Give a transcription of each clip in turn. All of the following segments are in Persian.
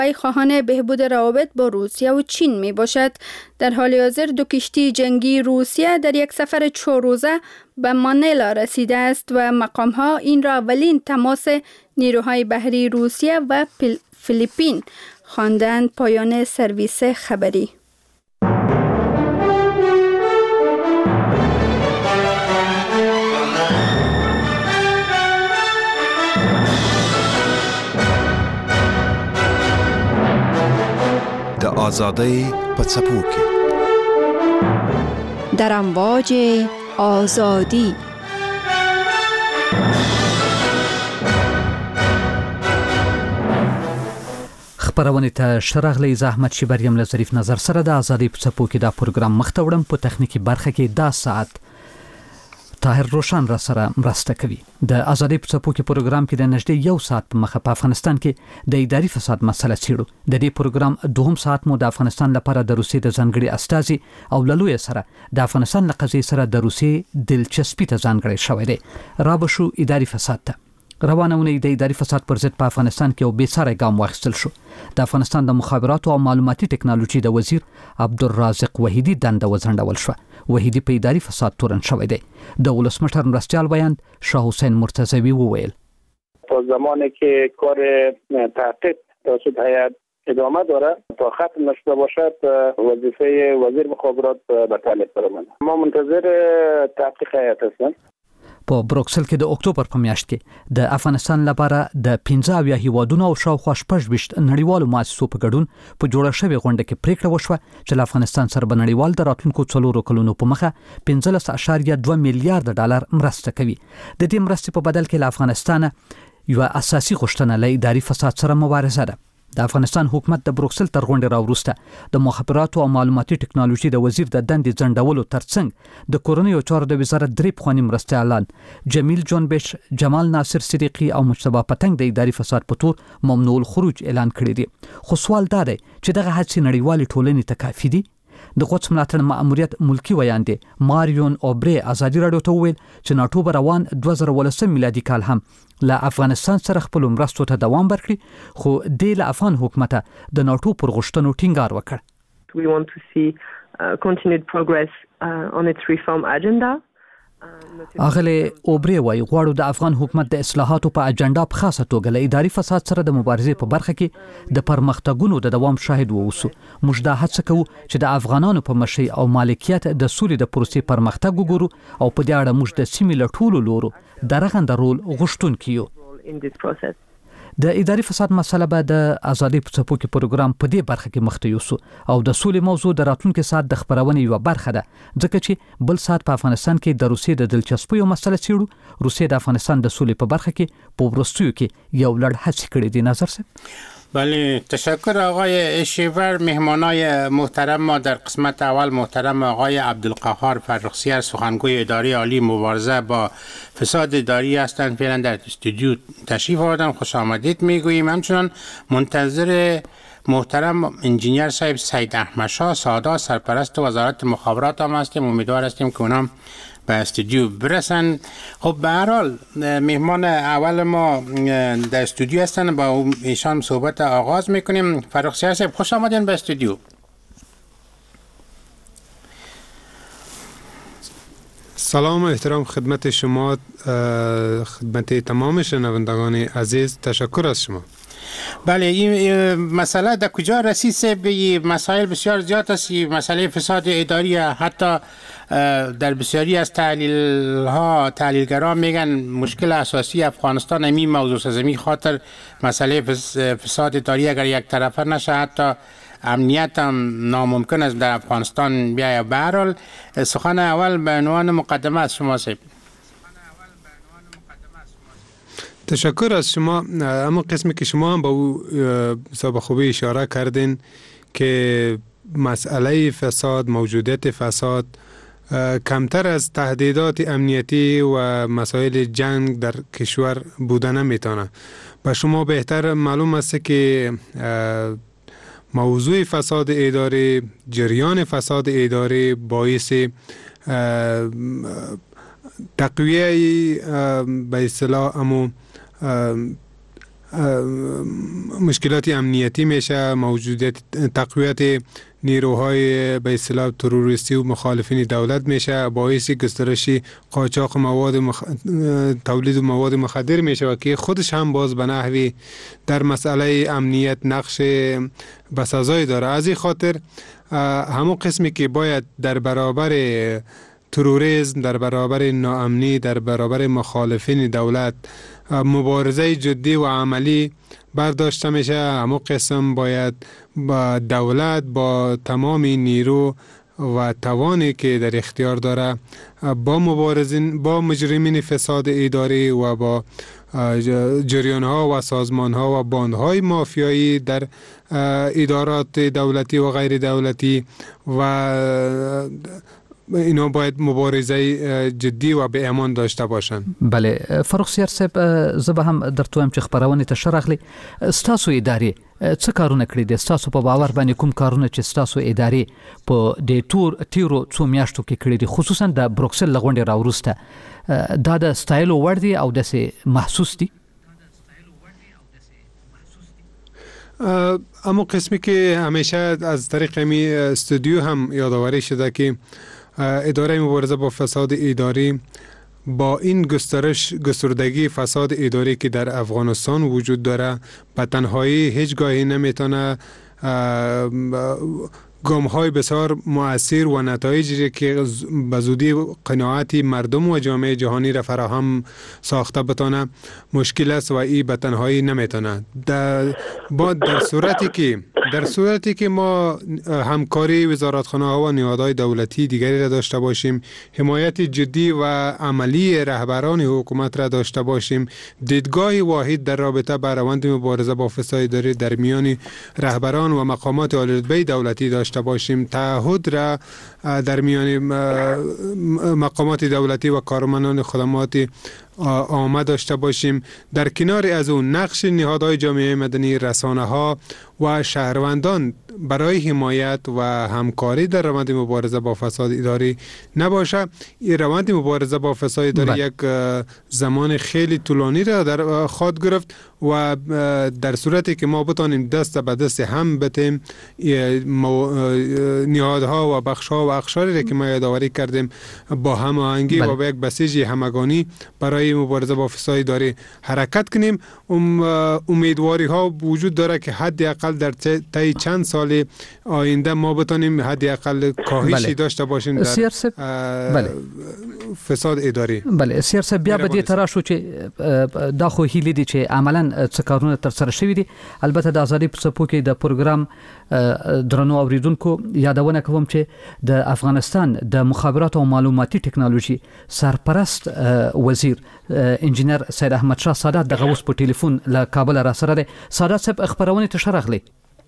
خواهان بهبود روابط با روسیه و چین می باشد. در حال حاضر 2 کشتی جنگی روسیه در یک سفر 4 روزه به مانیلا رسیده است و مقامها این را اولین تماس نیروهای بحری روسیه و فیلیپین خواندند. پایان سرویس خبری. د آزادۍ په څپو کې در امواج آزادی خبرونه ته شرغلی زحمت شي بریم له ظریف نظر سره د آزادۍ په څپو کې دا پروګرام مخته وړم. په تخنیکی برخه کې دا ساعت طاهر روشن را سره مرسته کوي. د آزادۍ په څپو کې پروګرام کې د نږدې 1 ساعت په مخه په افغانستان کې د اداري فساد مسله څیړو. د دې پروګرام 2 ساعت مو د افغانستان لپاره د روسیې د ځانګړي استازي او لوی سره د افغانستان له قضیې سره د روسیې دلچسپي ته ځانګړي شوی دی. را بشو اداري فساد ته. روانه ونې د اداري فساد پر ضد په افغانستان کې او بیساره ګام واخیستل شو. د افغانستان د مخابراتو او معلوماتي ټکنالوژي د وزیر عبدالرازق وحیدی دنده وځنډول شو. وحیدی په اداري فساد تورن شوی دی. د ولسمشر مرستیال بیان شاه حسین مرتضوی وویل تا زمانی که کار تحقیق توسط هیئت ادامه داره تا ختم نشده باشد وظیفه وزیر مخابرات به طالب برآمد. ما منتظر تحقیق هیئت هستیم. په بروکسل کې د اکتوبر په میاشت کې د افغانستان لپاره د 15 هیوادونو او شاوخوا 18 نړیوالو مؤسسو په ګډون په جوړه شوې غونډه کې پریکړه وشوه چې له افغانستان سره په نړیوال د راتلونکو 4 کلونو په مخه 15.2 میلیارډ ډالر مرسته کوي. د دې مرستې په بدل کې له افغانستان یو اساسي غوښتنه له اداري فساد سره مبارزه ده. د افغانستان حکومت د بروکسل تر غونډې راوروسته د مخابراتو او معلوماتي ټکنالوژي د وزیر د دندې ځنډولو ترڅنګ د کورنیو چارو د وزارت 3 پخواني مرستیالان جمیل جنبش، جمال ناصر صدیقی او مجتبی پتنګ د اداري فساد په تور ممنوع الخروج اعلان کړی دی. خو سوال دا دی چې دغه هڅې نړیوالې ټولنې ته کافي دي؟ د قدس ملاتړ مأموریت ملکی ویاندې ماریون اوبری ازادي رادیو ته وویل چې ناټو به روان 2018 میلادي کال هم له افغانستان سره خپل مرستو ته دوام ورکړي، خو د افغان حکومت د ناټو پر غوښتنو ټینګار وکړ. We want to see continued progress on its reform agenda. اغله اوبری وای غواړو د افغان حکومت د اصلاحاتو په اجنډا په خاصه توګه له اداري فساد سره د مبارزې په برخه کې د پرمختګونو د دوام شاهد ووسو. موږ دا هڅه کوو چې د افغانانو په مشرۍ او مالکیت د سولې د پروسې پرمختګ وګورو او په دې اړه موږ د سیمې له ټولو لورو درغند رول غوښتونکو یو. د اداري فساد مسله به د آزادۍ په څپو کې پروګرام په دې برخه کې مخته یوسو او د سولې موضوع د راتلونکي ساعت د خبرونې یو برخه ده، ځکه چې بل ساعت په افغانستان کې د روسیې د دلچسپۍ مسله څیړو. روسیې د افغانستان د سولې په برخه کې په وروستیو کې یو لړ هڅې کړې دي. نظر صاحب. بله، تشکر آقای اشیور. مهمانای محترم ما در قسمت اول محترم آقای عبدالقهار فرخزی سخنگوی اداره عالی مبارزه با فساد اداری هستند. فعلا در استودیو تشریف آوردن، خوش آمدید میگوییم. همچنان منتظر محترم انجینیر صاحب سید احمد شاه سادا سرپرست وزارت مخابرات هم هستیم. امیدوار هستیم که اونام به استودیو برسن. خب به هر حال مهمان اول ما در استودیو هستن، با ایشان صحبت آغاز میکنیم. فرخزی صاحب خوش آمدین به استودیو. سلام و احترام خدمت شما، خدمت تمام شنوندگان عزیز. تشکر از شما. بله، این مسئله در کجا رسید صاحب؟ مسائل بسیار زیاد است. مسئله فساد اداری حتی در بسیاری از تحلیلگران میگن مشکل اساسی افغانستان همین موضوع است. همین خاطر مسئله فساد اداری اگر یک طرفه نشه حتی امنیت هم ناممکن است در افغانستان بیاید. به هر حال سخن اول به عنوان مقدمه از شما صاحب. تشکر از شما. اما قسمی که شما هم به او به خوبی اشاره کردین که مسئله فساد، موجودیت فساد کمتر از تهدیدات امنیتی و مسائل جنگ در کشور بودن نمیتونه. به شما بهتر معلوم است که موضوع فساد اداری، جریان فساد اداری باعث تقویه به اصطلاح مشکلات امنیتی میشه، موجودیت تقویت نیروهای به اصطلاح تروریستی و مخالفین دولت میشه، باعث گسترش قاچاق تولید مواد مخدر میشه و که خودش هم باز به نحوی در مسئله امنیت نقش بسزایی داره. از این خاطر همون قسمی که باید در برابر تروریسم، در برابر ناامنی، در برابر مخالفین دولت مبارزه جدی و عملی برداشته میشه، همون قسم باید با دولت با تمام نیرو و توانی که در اختیار داره با مبارزین، با مجرمین فساد اداری و با جریان ها و سازمان ها و باند های مافیایی در ادارات دولتی و غیر دولتی و اینا باید مبارزه جدی و به امان داشته باشن. بله فروخسیار صاحب، زه به هم درته وایم چې خبرونه ته شرغلی ستاسو ادارې څه کارونه کړی دي؟ ستاسو په باور باندې کوم کارونه چې ستاسو ادارې په د تیرو څو میاشتو کې کړی دي، خصوصا د بروکسل لغونډې راوروسته، دا د ستایلو وړ دي او داسې محسوس دي؟ اما قسمی که همیشه از طریق امی استودیو هم یادآوری شده که اداره مبارزه با فساد اداری با این گستردگی فساد اداری که در افغانستان وجود داره به تنهایی هیچگاهی نمیتونه گام‌های بسیار مؤثر و نتایجی که به زودی قناعت مردم و جامعه جهانی را فراهم ساخته بتونه مشکل است و این به تنهایی نمیتونه. در صورتی که ما همکاری وزارتخانه ها و نهادهای دولتی دیگری را داشته باشیم، حمایت جدی و عملی رهبران حکومت را داشته باشیم، دیدگاه واحد در رابطه با روند مبارزه با فساد اداری در میان رهبران و مقامات عالی‌رتبه دولتی داشته باشیم، تعهد را در میان مقامات دولتی و کارمندان خدمات عامه داشته باشیم، در کنار از اون نقش نهادهای جامعه مدنی، رسانه ها و شهروندان برای حمایت و همکاری در روند مبارزه با فساد اداری نباشه. این روند مبارزه با فساد اداری یک زمان خیلی طولانی را در خود گرفت و در صورتی که ما بتانیم دست به دست هم بتیم نهادها و بخشها و اقشاری که ما یادآوری کردیم با هماهنگی و با یک بسیج همگانی برای مبارزه با فساد اداری حرکت کنیم، امیدواری ها وجود داره که حداقل در طی چند سال آینده ما بتانیم حداقل کاهشی داشته باشیم در فساد اداری. بله سیاست بیا به دې تراشو چې دا خو هیلې دي چې عملاً څه کارونه تر سره شوي دي. البته د ازادي په څپو کې د پروګرام درنو اوریدونکو یادونه کوم چې د افغانستان د مخابرات او معلوماتي ټکنالوژي سرپرست وزیر انجینر سید احمد شاه سادات د غوس په ټلیفون له کابل را سره ده. سادات صاحب خبرونه ته شرغلی.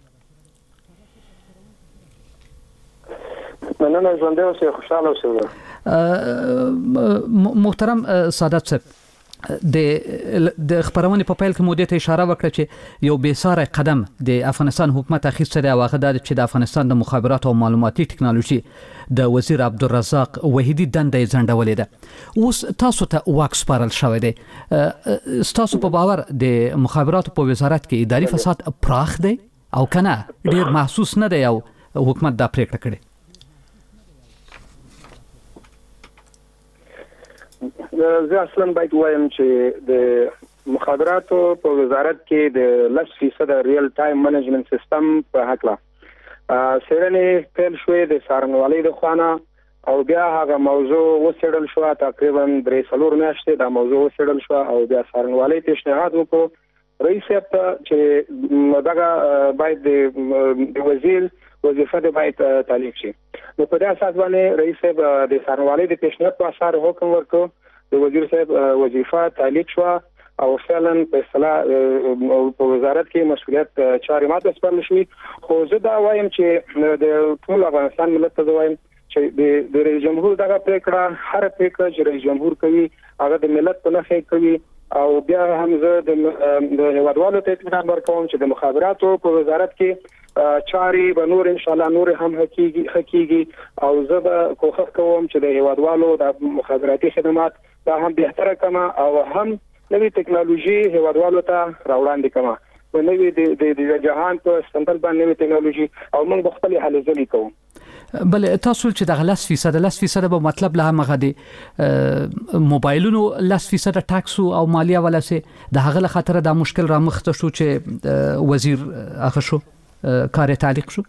مننه ژوندې اوسئ، خوشاله اوسئ. محترم سادات صاحب، د خبرونه په پیل کې مو ته اشاره وکړه چې یو بیساره قدم د افغانستان حکومت اخیسته دی، واغه د چې د افغانستان د مخابرات او معلوماتي ټکنالوژي د وزیر عبدالرزاق وحیدی دنده ځنډولې ده. اوس تاسو ته واک سپارل شوی دی، تاسو په باور د مخابراتو په وزارت کې اداري فساد پراخ دی او کنه ډیر محسوس نه دی او حکومت دا پریکړه کړې؟ زه اصلا باید وایم چې د مخابراتو په وزارت کې د 10% ریل ټایم منیجمنت سیستم په حقله څېړنې پیل شوې د څارنوالۍ د خوانه او بیا هغه موضوع وڅېړل شو، تقریبا 3-4 میاشتې دا موضوع وڅېړل شو او بیا څارنوالۍ پیشنهاد وکړو رئیس صاحب ته چې دغه باید د وزیر وظیفه د باید تعلیق شي. نو په دې اساس باندې رئیس صاحب د څارنوالۍ د پیشنهاد په اساس حکم ورکړ، د وزیر صاحب وظیفه تعلیق شو او فعلا په اصطلاح په وزارت کې مسؤلیت چارې ماته سپارل شوې. خو زه دا وایم چې د ټول افغانستان ملت ته وایم چې د رئیس جمهور دغه پریکړه هر پریکړه چې رئیس جمهور کوي هغه د ملت په نفع کوي او بیا هم زه د هیوادوالو ته اطمینان ورکوم چې د مخابراتو په وزارت کې چاري به نور ان شاء الله نور هم حقيقي او زه به کوښښ کوم چې د هیوادوالو د مخابراتي خدمات دا هم بهتره کما او هم نوې ټکنالوژي هیوادوالو ته راوړاندې کوم و نوې د جهان په استندل باندې نوې ټکنالوژي او موږ خپل هلې ځلې کوو. بل تاسو چې د 10% به مطلب له هغه د موبایلونو 10% ټاکس او مالیه ولا سي د هغه خاطر د مشکل را مخ ته شو چې وزیر هغه شو کار تعلیق شو.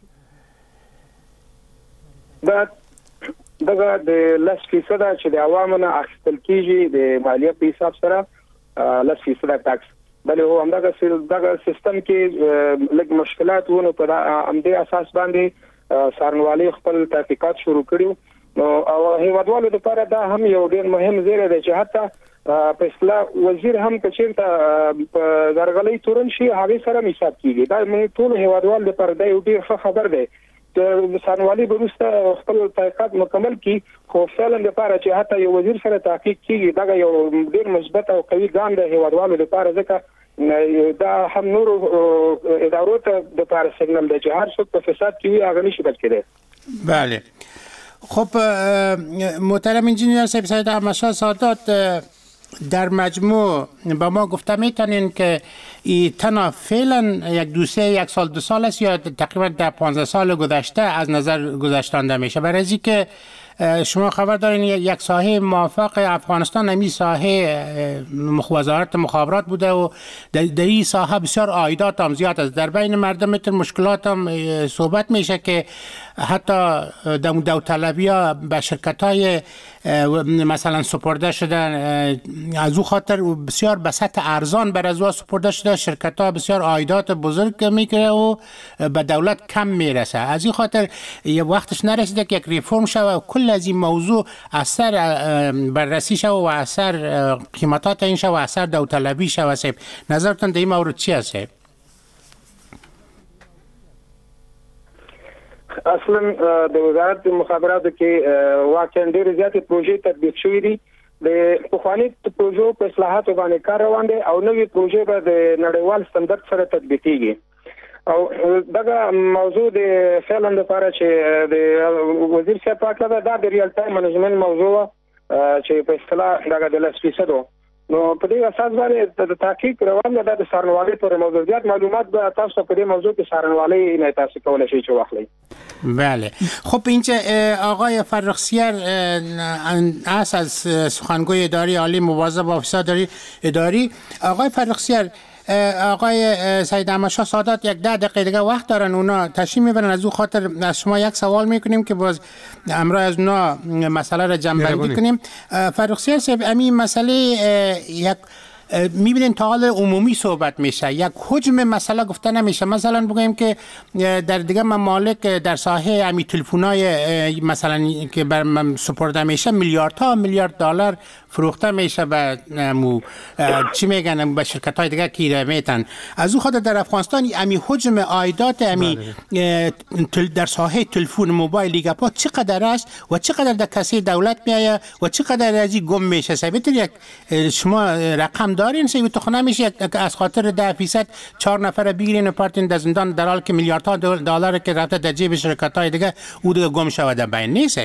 دا دغه د 10% چې د عوامو نه اخیستل کیږي د مالیه په حساب سره 10% ټاکس بل هو همدغه سیستم کې لږ مشکلات ونه په امدې اساس باندې سارنوالي خپل تحقیقات شروع کړیو او هیوادوالو لپاره دا هم یو ډیر مهم زیری دی چې حتی په اصطلاح وزیر هم کچیرته درغلي تورن شي هغه سره حساب کیږي. دا موږ ټول هیوادوالو لپاره دا یو ډیر ښه خبر دی چې سارنوالي بروسته خپل تحقیقات مکمل کی خو فعلا لپاره چې حتی یو وزیر سره تحقیق کیږي دا یو ډیر مثبت او قوي ګام دی هیوادوالو لپاره ځکه دا هم نور ادارو ته د لپاره سیګنال دی چې هر څوک په فساد کې وي هغه نشي بچ کېدی. بله خب محترم انجینیر سید احمد شاه سادات در مجموع با ما گفته میتونین که این تنها فعلا یک دوسیه 1 سال 2 سال است یا تقریبا در 15 سال گذشته از نظر گذاشتانده میشه برای از اینکه شما خبر دارین یک ساحه موافق افغانستان همی ساحه وزارت مخابرات بوده و در این ساحه بسیار عایدات هم زیاد است. در بین مردم مشکلات هم صحبت میشه که حتی داوطلبی ها به شرکت های مثلا سپرده شدن از او خاطر بسیار به سطح ارزان بر از او سپرده شده شرکت ها بسیار عایدات بزرگ میگیره و به دولت کم میرسه. از این خاطر یه وقتش نرسیده که یک ریفرم شوه و کل از این موضوع اثر بررسی شوه و اثر قیمتات این شوه و اثر داوطلبی شوه. سیب نظرتون در این مورد چی هست؟ اصلا د وزارت مخابراتو کې واقعا ډېر زیاتې پروژې تطبیق شوې دي. د پخواني پروژو په اصلاحاتو باندې کار روان دی او نوې پروژې به د نړیوال ستندرد سره تطبیقېږي او دغه موضوع د فعلا لپاره چې د وزیر صاحب پاکه دا د ریال ټایم منیجمنت موضوع چې په اصطلاح دغه د 10% نو په دې اساس باندې د تحقیق روان دی د سارنوالي پر موضوعات معلومات به تاسو په دې موضوع کې سارنوالي نه تاسو کولای شئ چې واخلئ. بله خب اینجا آقای فرخزیار از سخنگوی اداری عالی مبارزه با فساد اداری آقای فرخزیار آقای سید احمد شاه سادات یک 10 دقیقه دیگه وقت دارن اونا تشریف میبرن از او خاطر از شما یک سوال میکنیم که باز امروز از اونا مسئله را جمع بندی کنیم. فرخزیار صاحب همین مسئله یک میبینین تا حال عمومی صحبت میشه یک حجم مسئله گفته نمیشه. مثلا بگویم که در دیگه ممالک در ساحه امی تلفن‌های مثلا که بر سپرده میشه میلیارد دلار فروخته میشه به چی میگن به شرکت‌های دیگه که میتن. از او خاطر در افغانستان امی حجم عایدات امی در ساحه تلفن موبایل دیگه پا چقدر است و چقدر در کسه دولت میآید و چقدر از این گم میشه. ثابت یک شما رقم دارین سه تو نمیشه از خاطر 10% 4 نفر بگیرین و پارتین در زندان در حالی که میلیاردها دلار که رفته در جیب شرکت‌های دیگه او دیگه گم شود در بین نیست.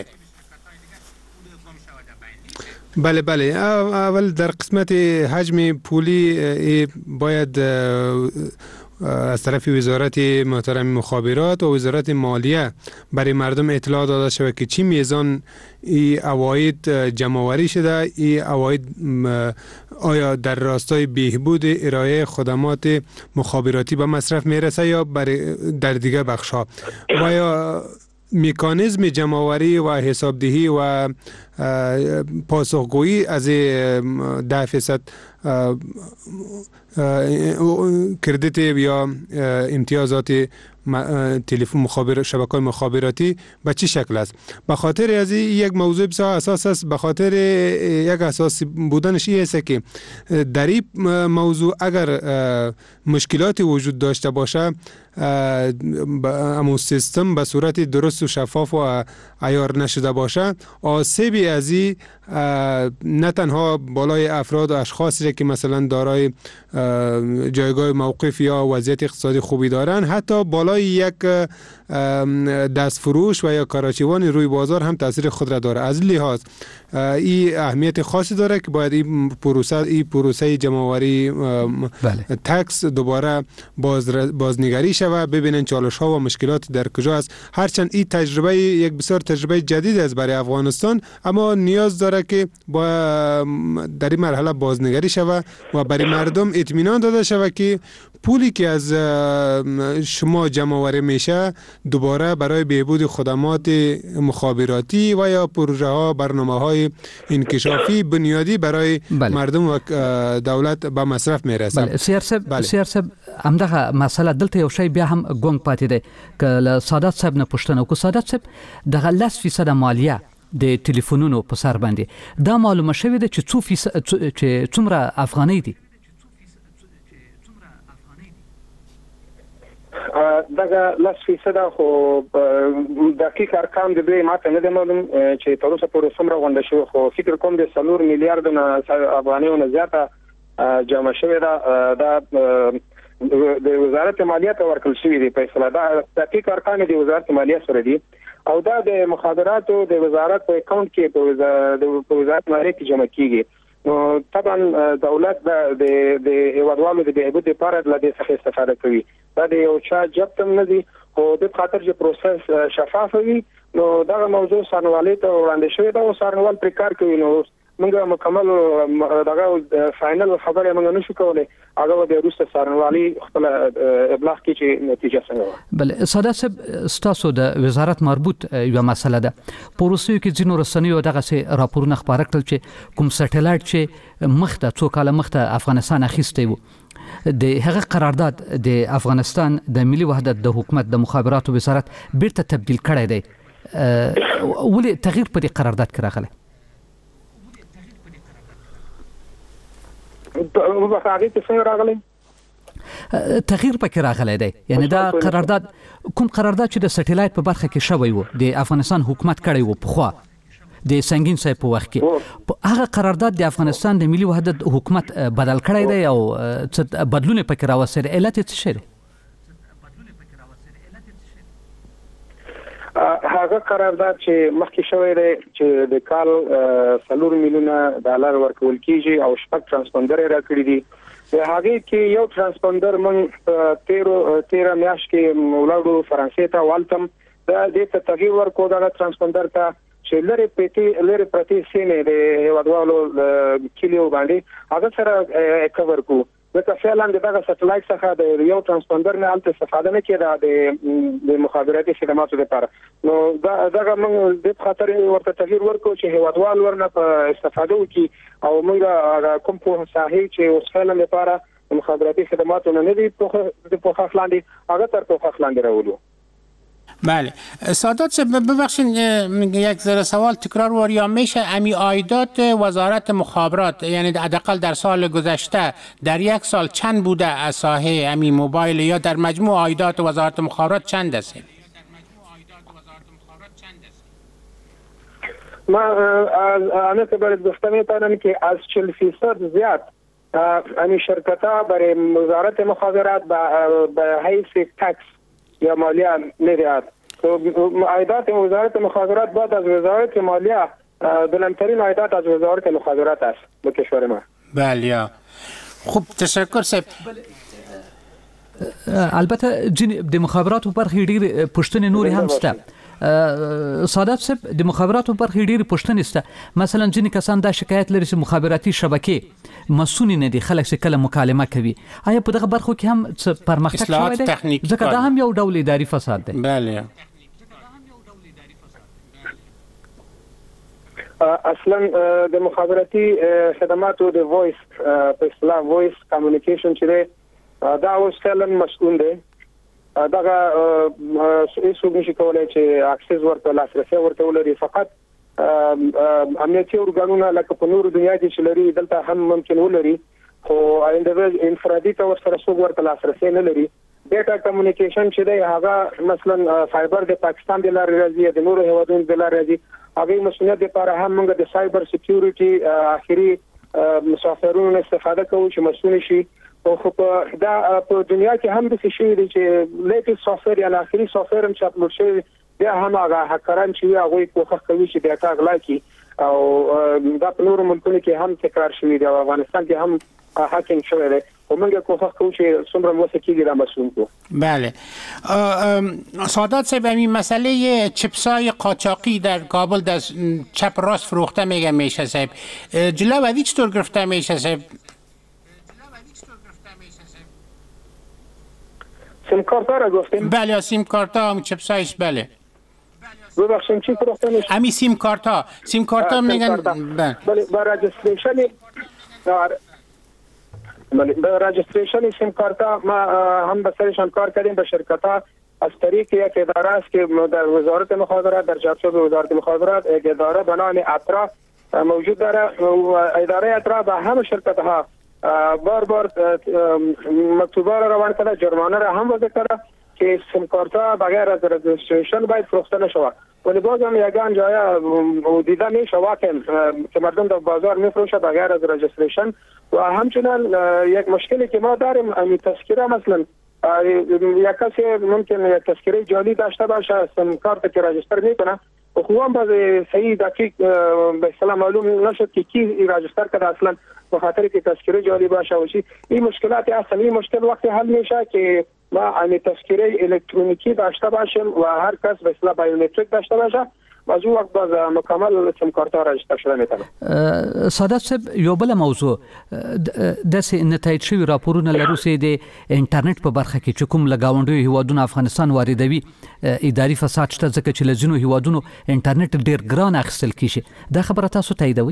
بله اول در قسمت حجم پولی باید از طرف وزارت محترم مخابرات و وزارت مالیه برای مردم اطلاع داده شود که چی میزان این عواید جمع‌آوری شده. این عواید آیا در راستای بهبود ارائه خدمات مخابراتی به مصرف میرسه یا در دیگه بخش‌ها و یا مکانیزم جمع‌آوری و حسابدهی و پاسخگویی از 10% کردیت یا امتیازات تلفن شبکه مخابراتی به چه شکل است؟ به خاطر از یک موضوع بسیار اساس است. به خاطر یک اساس بودنش این است که در این موضوع اگر مشکلاتی وجود داشته باشه امو سیستم به صورت درست و شفاف و عیار نشده باشه آسیبی از این نه تنها بالای افراد و اشخاصی که مثلا دارای جایگاه موقف یا وضعیت اقتصادی خوبی دارن حتی بالای یک دست فروش و یا کاراچیوان روی بازار هم تاثیر خود را داره. از لحاظ این اهمیت خاصی داره که باید این پروسه جمع‌آوری تکس دوباره بازنگری شوه، ببینن چالش ها و مشکلات در کجا است. هرچند این تجربه یک بسیار تجربه جدید است برای افغانستان، اما نیاز داره که با در این مرحله بازنگری شوه و برای مردم اطمینان داده شوه که پولی که از شما جمع آوری میشه دوباره برای بهبود خدمات مخابراتی و یا پروژه ها، برنامه های انکشافی بنیادی برای مردم و دولت به مصرف میرسه. بله سیارسب همدغه مسله دلته یو شی بیا هم ګونګ پاتې دی که سادات صاحب نه پوښتنه وکړو. سادات صاحب دغه 10% مالیه د ټلیفونونو په سر باندې دا معلومه شوې ده چې څومره افغانۍ دي؟ دغه 10% خو دقیق ارقام د دوی ماته نه معلوم چې تر اوسه پورې څومره غونډه شوی، خو فکر کوم د 4 میلیارډ افغانیو نه زیاته جمع شوې ده. د وزارت مالیه ته ورکړل شوې دي پیسې. دا دقیق ارقام د وزارت مالیه سره دي او دا د مخابراتو د وزارت په اکاونټ کې په وزارت مالیه کې جمع کیږي. نو طبعا دولت د هیوادوالو د بهبود لپاره د دې څخه استفاده کوي. دا د یو چا جبتم نه دي خو د خاطر چې پروسس شفاف وي. نو دا موضوع سرنوالي ته وړاندې شوی دا او سرنوال پر کار کوي. نو موږ مکمل دغه فائنل خبره موږ نشو کولای. هغه د روسي سرنوالي خپل ابلاغ کې چې نتیجه څنګه و. بل ساده سب ستاسو د وزارت مربوط یو مسله ده. پروسې کې ځینو رسنیو دغه سي راپورونه خبره کړل چې کوم سټلایټ چې مخته څو کاله مخته افغانستان اخیستی وو د هغه قرارداد د افغانستان د ملي وحدت د حکومت د مخابراتو وزارت بیرته تبدیل کړی دی. ولې تغییر په دې قرارداد کې راغلی؟ تغییر پکې راغلی دی. یعنی دا قرارداد کوم قرارداد چې د سټلایټ په برخه کې شوی وو د افغانستان حکومت کړی وو پخوا د سنگین صاحب په وخت کې، هغه قرارداد د افغانستان د ملي وحدت حکومت بدل کړی دی او بدلون پکې راوستل. علت څه شي؟ هغه قرارداد چې مخکې شوی دی چې د کال 4 میلیونه ډالر ورکول کیږي او شپږ ترانسپونډر راکړي دي. هغه کې یو ترانسپونډر مونږ 13 میاشت کې ولاړو فرانسې ته والتم. دا د تغییر ورکو دا ترانسپونډر ته چې لری پرتی سینې د هیوادوالو کلیو باندې هغه سره کور کو. ځکه فعلا دغه سټلایټ څخه د یو ترانسپونډر نه الته استفاده نه کېده د مخابراتي خدماتو لپاره. نو دغه موږ د خاطر ورته تغییر ورکو چې هیوادوال ورنه په استفاده وکړي او موږ کوم په صحیح چې اوس فعلا لپاره مخابراتي خدماتو نه دي په خلاندي هغه تر په خلاندي راولو. بله سادات صاحب ببخشید یک ذره سوال تکرار وار یا میشه امی عایدات وزارت مخابرات یعنی حداقل در سال گذشته در یک سال چند بوده از ساحه امی موبایل یا در مجموع عایدات وزارت مخابرات چند است؟ ما انا باید گفتم میتونم که از 40% زیاد امی شرکت‌ها برای وزارت مخابرات به حیث تکس یا مالیه می‌دهد. عایدات وزارت مخابرات بعد از وزارت مالیه بلندترین عایدات از وزارت مخابرات است به کشور ما. بله خوب تشکر صاحب. البته د مخابراتو برخې ډېر پوښتنې نورې هم شته. سادات صاحب د مخابراتو برخې ډېرې پوښتنې شته. مثلا ځینې کسان دا شکایت لري چې مخابراتي شبکې مسؤونی نه دي، خلک چې کله مکالمه کوي. آیا په دغه برخو کې هم څه پرمختګ شوی دی؟ ځکه دا هم یو ډول اداري فساد دی. بله اصلا د مخابراتي خدماتو د وایس په اصطلاح وایس کمیونیکیشن چې دا اوس فعلا مسؤل دی. دغه هیڅوک نشي کولای چې اکسس ورته لاسرسي ورته ولري. فقط امنیتي ارګانونه لکه په نورو دنیا کې چې لري دلته هم ممکن ولري، خو انفرادي تور سره څوک ورته لاسرسي نه لري. ډیټا کمیونیکیشن چې دی هغه مثلا فایبر د پاکستان د لارې راځي، د نورو هیوادونو د لارې راځي. هغه مسؤلیت لپاره هم موږ د سایبر سکیورټي اخري مسافرونو استفاده کوو چې مسؤل شي. خو دا په دنیا کې هم د شي چې لیټیسټ سافټویر یا اخري سافټویر هم چې اپلوډ شوی بیا هم هغه هکران چې هغه کوښښ کوي چې ډاټا غلا کړي او دا په نورو ملکونو کې هم تکرار شوی دی او افغانستان کې هم هاکینګ شوی دی او موږ کوښښ کوو چې څومره موثق کیږي را مسئول کو. بله سعادت صاحب این مسئله چپسای قاچاقی در کابل در چپ راست فروخته میشه صاحب جلو ادی چطور گرفته میشه صاحب؟ سیم کارت را گفتیم؟ بله سیم کارت ها هم چپسایش بله. ببخشید چی فروخته میشه؟ همین سیم کارت ها میگن بله با رجستریشن با رجستریشن سیم کارت ما هم به سرشان کار کردیم به شرکت ها از طریق یک اداره است که در وزارت مخابرات در چارچوب وزارت مخابرات یک اداره به نام اترا موجود داره. اداره اترا به همه شرکت ها بار مکتوبه را روان کرده، جرمانه را هم وضع کرده که سیم کارت ها بغیر از رجستریشن باید فروخته نشود. ولی باز هم یگان جای دیده میشه واقعا که مردم در بازار میفروشه بغیر از رجستریشن و همچنان یک مشکلی که ما داریم امی تذکره مثلا یک کسی ممکن یک تذکره جعلی داشته باشه سیم کارت که رجستر میکنه و خوام باز صحیح دقیق به اصطلاح معلوم نشد که کی رجستر کرده اصلا به خاطر که تذکره جعلی باشه و چی این مشکلات اصلا این مشکل وقتی حل میشه که ما امی تذکره الکترونیکی داشته باشیم و هر کس به اصطلاح بایومتریک داشته باشه از اون وقت باز مکمل سیم کارت ها رجستر شده میتونه. سعادت صاحب یو بل موضوع داسې نتایج شوي راپورونه لرو چې د انټرنیټ په برخه کې چې کوم لګاونډیو هیوادونه افغانستان واردوي اداري فساد شته ځکه چې لزینو هیوادونو انټرنیټ ډیر ګران اخیستل کیږي دا خبره تاسو تاییدوي؟